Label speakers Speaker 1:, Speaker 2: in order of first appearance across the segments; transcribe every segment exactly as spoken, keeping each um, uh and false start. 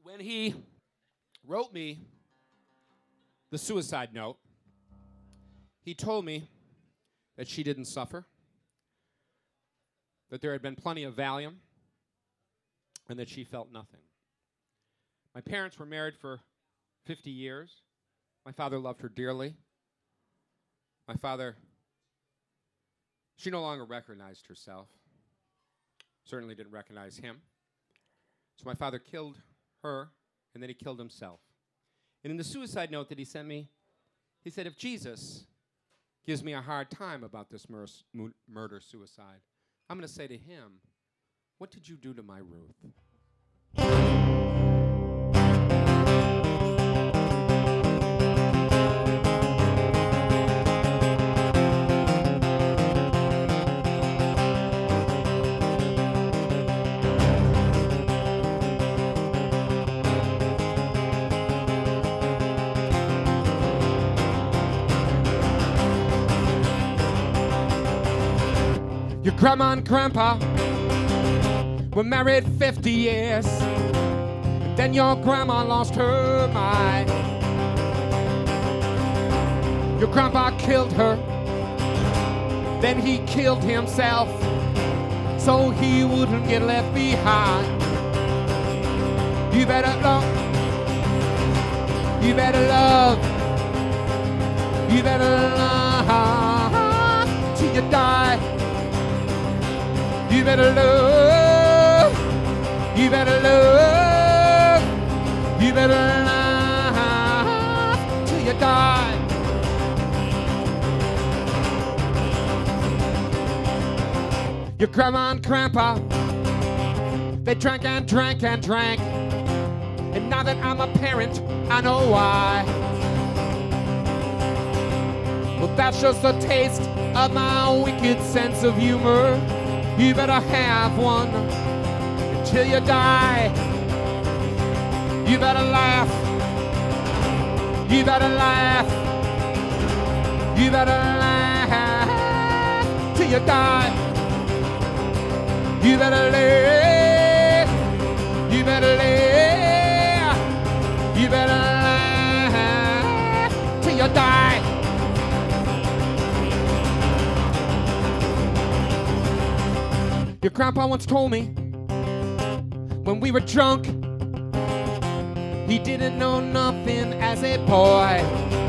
Speaker 1: when he wrote me the suicide note, he told me that she didn't suffer, that there had been plenty of Valium, and that she felt nothing. My parents were married for fifty years. My father loved her dearly. My father, she no longer recognized herself. Certainly didn't recognize him. So my father killed her, and then he killed himself. And in the suicide note that he sent me, he said, if Jesus gives me a hard time about this mur- mu- murder-suicide, I'm going to say to him, what did you do to my Ruth? Your grandma and grandpa were married fifty years. Then your grandma lost her mind. Your grandpa killed her. Then he killed himself so he wouldn't get left behind. You better love. You better love. You better love till you die. You better love, you better love, you better love till you die. Your grandma and grandpa, they drank and drank and drank. And now that I'm a parent, I know why. Well, that's just a taste of my wicked sense of humor. You better have one until you die. You better laugh. You better laugh. You better laugh till you die. You better live. You better live. You better laugh till you die. Your grandpa once told me when we were drunk, he didn't know nothing as a boy.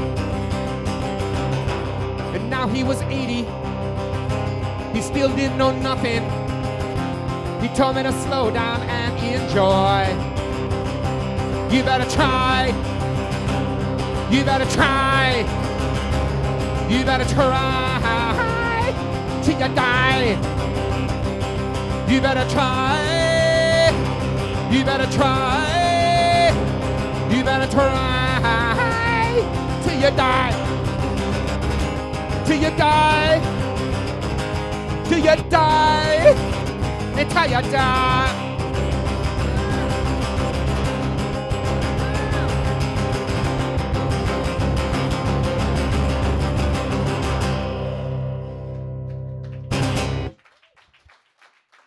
Speaker 1: And now he was eighty, he still didn't know nothing. He told me to slow down and enjoy. You better try, you better try, you better try till you die. You better try, you better try, you better try till you die, till you die, till you die, until you die.